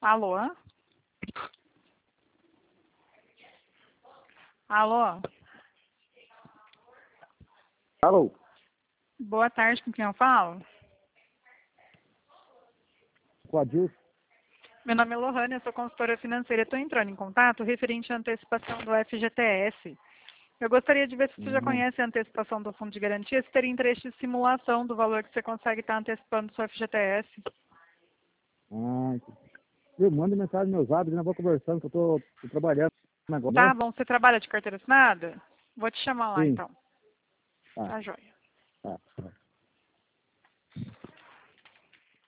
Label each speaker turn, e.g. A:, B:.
A: Alô? Alô?
B: Alô?
A: Boa tarde, com quem eu falo?
B: Com a Dilson?
A: Meu nome é Lohane, eu sou consultora financeira. Estou entrando em contato referente à antecipação do FGTS. Eu gostaria de ver se você já conhece a antecipação do Fundo de Garantia, se teria interesse de simulação do valor que você consegue estar antecipando do seu FGTS.
B: Eu mando mensagem nos meus hábitos e nós vamos conversando, que eu tô trabalhando agora.
A: Tá bom, você trabalha de carteira assinada? Vou te chamar lá
B: Sim.
A: então.
B: Tá.
A: Tá joia.
B: Tá.